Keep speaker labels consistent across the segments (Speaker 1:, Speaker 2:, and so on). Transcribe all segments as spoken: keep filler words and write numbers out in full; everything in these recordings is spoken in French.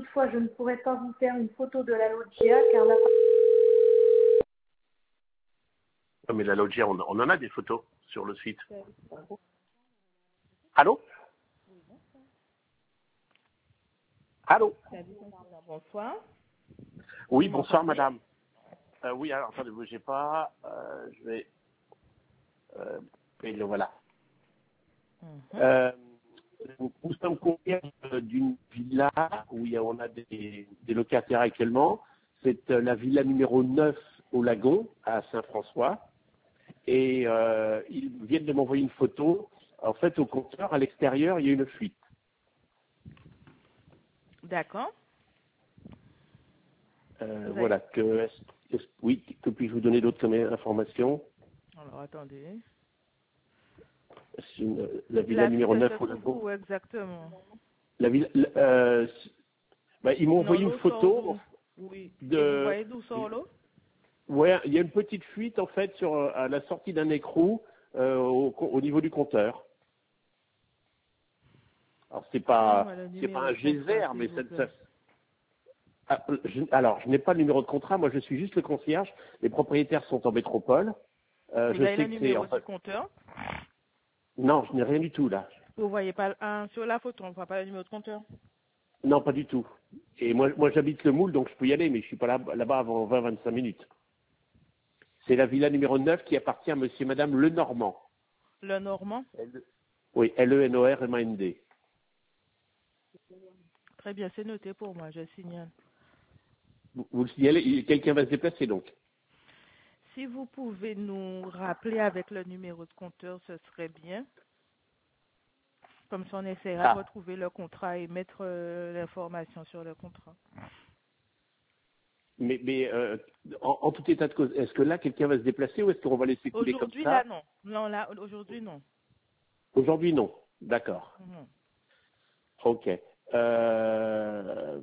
Speaker 1: toutefois je ne pourrais pas vous faire une photo de la loggia car la...
Speaker 2: Non, mais la loggia, on, on en a des photos sur le site. Allô? Allô?
Speaker 3: Bonsoir.
Speaker 2: Oui, bonsoir madame. Euh, oui, alors attendez, ne bougez pas. Euh, je vais... Euh, et le voilà.
Speaker 3: Mm-hmm.
Speaker 2: Euh, nous sommes concierges d'une villa où il y a, on a des, des locataires actuellement. C'est euh, la villa numéro neuf au Lagon, à Saint-François. Et euh, ils viennent de m'envoyer une photo. En fait, au compteur, à l'extérieur, il y a une fuite.
Speaker 3: D'accord.
Speaker 2: Euh,
Speaker 3: Vous
Speaker 2: voilà.
Speaker 3: avez...
Speaker 2: Que, est-ce- est-ce- oui, que puis-je vous donner d'autres comme informations?
Speaker 3: Alors, attendez.
Speaker 2: C'est une- La villa
Speaker 3: La
Speaker 2: numéro
Speaker 3: fuite, elle se
Speaker 2: neuf au
Speaker 3: trouve
Speaker 2: Lagon.
Speaker 3: où exactement?
Speaker 2: La villa, euh, bah, ils m'ont
Speaker 3: Non,
Speaker 2: envoyé une
Speaker 3: l'eau sort
Speaker 2: photo
Speaker 3: d'où? Oui. Et vous
Speaker 2: de...
Speaker 3: voyez d'où sort l'eau?
Speaker 2: Ouais, il y a une petite fuite en fait sur euh, à la sortie d'un écrou euh, au, au niveau du compteur. Alors c'est pas
Speaker 3: Donnez-moi le
Speaker 2: c'est pas
Speaker 3: numéro
Speaker 2: un
Speaker 3: de contrat,
Speaker 2: geyser,
Speaker 3: s'il
Speaker 2: mais
Speaker 3: vous
Speaker 2: ça,
Speaker 3: plaît.
Speaker 2: ça- ah, je, alors je n'ai pas le numéro de contrat, moi je suis juste le concierge. Les propriétaires sont en métropole. Euh,
Speaker 3: Vous
Speaker 2: je
Speaker 3: avez le
Speaker 2: sais que c'est en
Speaker 3: numéro du
Speaker 2: fait
Speaker 3: compteur?
Speaker 2: non, je n'ai rien du tout là.
Speaker 3: Vous voyez pas le un sur la photo, on ne voit pas le numéro de compteur?
Speaker 2: Non, pas du tout. Et moi moi j'habite le Moule, donc je peux y aller, mais je suis pas là là-bas avant vingt à vingt-cinq minutes. C'est la villa numéro neuf qui appartient à monsieur et madame Lenormand.
Speaker 3: Le Normand?
Speaker 2: L- Oui, L E N O R M A N D.
Speaker 3: Très bien, c'est noté pour moi, je signale.
Speaker 2: Vous, vous le signalez, il- quelqu'un va se déplacer donc.
Speaker 3: Si vous pouvez nous rappeler avec le numéro de compteur, ce serait bien. Comme ça, on essaiera de
Speaker 2: Ah,
Speaker 3: retrouver le contrat et mettre euh, l'information sur le contrat.
Speaker 2: mais, mais euh, en, en tout état de cause, est-ce que là, quelqu'un va se déplacer ou est-ce qu'on va laisser couler comme
Speaker 3: Aujourd'hui, là,
Speaker 2: ça?
Speaker 3: non. Non, là, aujourd'hui, non.
Speaker 2: Aujourd'hui, non. D'accord.
Speaker 3: Mhm.
Speaker 2: Ok. Euh,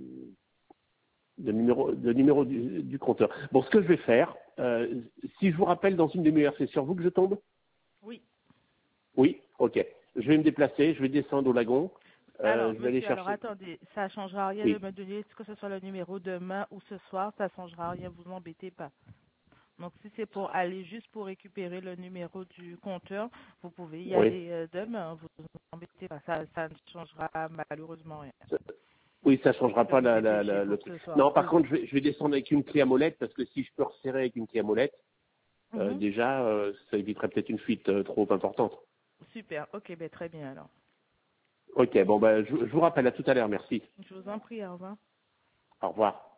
Speaker 2: le numéro, le numéro du, du compteur. Bon, ce que je vais faire, euh, si je vous rappelle dans une demi-heure, c'est sur vous que je tombe?
Speaker 3: Oui.
Speaker 2: Oui. Ok. Je vais me déplacer, je vais descendre au lagon. Euh,
Speaker 3: Alors,
Speaker 2: je vais aller
Speaker 3: monsieur, alors
Speaker 2: chercher.
Speaker 3: attendez, ça ne changera rien de
Speaker 2: Oui.
Speaker 3: me donner, que ce soit le numéro demain ou ce soir, ça ne changera rien, vous embêtez pas. Donc, si c'est pour aller juste pour récupérer le numéro du compteur, vous pouvez y
Speaker 2: Oui.
Speaker 3: aller euh, demain, vous ne vous embêtez pas, ça, ça ne changera malheureusement rien.
Speaker 2: Oui, ça changera
Speaker 3: Que
Speaker 2: pas
Speaker 3: vous
Speaker 2: la, la,
Speaker 3: dépêchez
Speaker 2: la- le
Speaker 3: pour
Speaker 2: truc.
Speaker 3: ce soir.
Speaker 2: Non, par
Speaker 3: Oui.
Speaker 2: contre, je vais, je vais descendre avec une clé à molette parce que si je peux resserrer avec une clé à molette, euh,
Speaker 3: Mhm.
Speaker 2: déjà, euh, ça éviterait peut-être une fuite euh, trop importante.
Speaker 3: Super, ok, ben, très bien alors.
Speaker 2: Ok, bon, ben, je, je vous rappelle à tout à l'heure. Merci.
Speaker 3: Je vous en prie, au revoir.
Speaker 2: Au revoir.